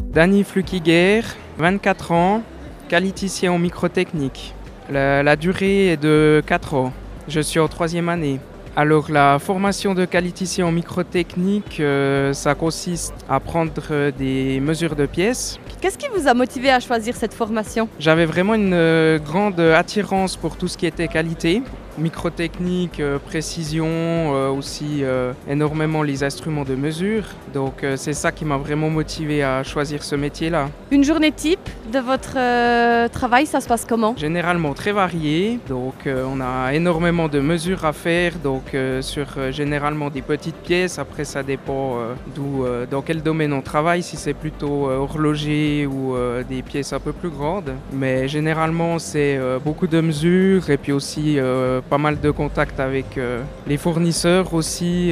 Dany Flukiger, 24 ans, qualiticien en microtechnique. La durée est de 4 ans. Je suis en 3e année. Alors la formation de qualiticien en microtechnique, ça consiste à prendre des mesures de pièces. Qu'est-ce qui vous a motivé à choisir cette formation? J'avais vraiment une grande attirance pour tout ce qui était qualité. Microtechnique, précision, aussi énormément les instruments de mesure. Donc c'est ça qui m'a vraiment motivé à choisir ce métier-là. Une journée type de votre travail, ça se passe comment? Généralement très varié, donc on a énormément de mesures à faire, donc sur généralement des petites pièces. Après ça dépend dans quel domaine on travaille, si c'est plutôt horloger ou des pièces un peu plus grandes. Mais généralement c'est beaucoup de mesures et puis aussi pas mal de contacts avec les fournisseurs aussi,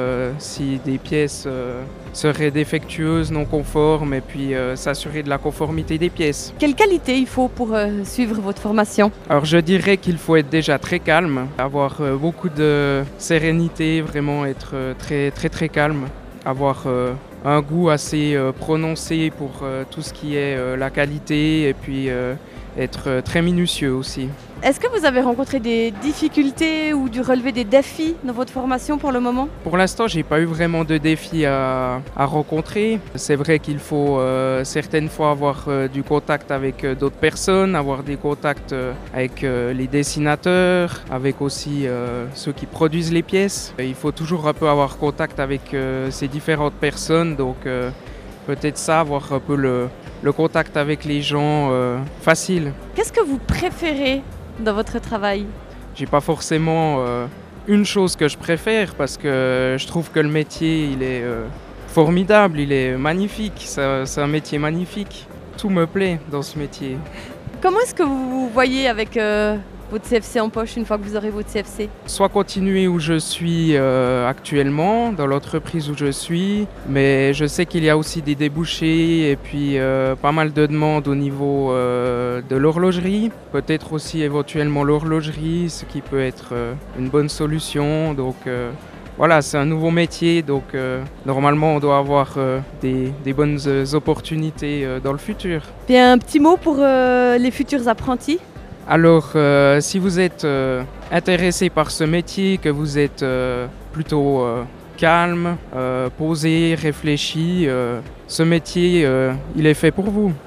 si des pièces seraient défectueuses, non conformes, et puis s'assurer de la conformité des pièces. Quelle qualité il faut pour suivre votre formation? Alors je dirais qu'il faut être déjà très calme, avoir beaucoup de sérénité, vraiment être très calme, avoir un goût assez prononcé pour tout ce qui est la qualité et puis être très minutieux aussi. Est-ce que vous avez rencontré des difficultés ou dû relever des défis dans votre formation pour le moment? Pour l'instant, j'ai pas eu vraiment de défis à rencontrer. C'est vrai qu'il faut certaines fois avoir du contact avec d'autres personnes, avoir des contacts avec les dessinateurs, avec aussi ceux qui produisent les pièces. Il faut toujours un peu avoir contact avec ces différentes personnes, donc peut-être ça, avoir un peu le contact avec les gens facile. Qu'est-ce que vous préférez dans votre travail? J'ai pas forcément une chose que je préfère parce que je trouve que le métier il est formidable, il est magnifique, c'est un métier magnifique. Tout me plaît dans ce métier. Comment est-ce que vous vous voyez avec votre CFC en poche une fois que vous aurez votre CFC? Soit continuer où je suis actuellement, dans l'entreprise où je suis, mais je sais qu'il y a aussi des débouchés et puis pas mal de demandes au niveau de l'horlogerie. Peut-être aussi éventuellement l'horlogerie, ce qui peut être une bonne solution. Donc voilà, c'est un nouveau métier, donc normalement on doit avoir des bonnes opportunités dans le futur. Et un petit mot pour les futurs apprentis? Alors, si vous êtes intéressé par ce métier, que vous êtes plutôt calme, posé, réfléchi, ce métier, il est fait pour vous.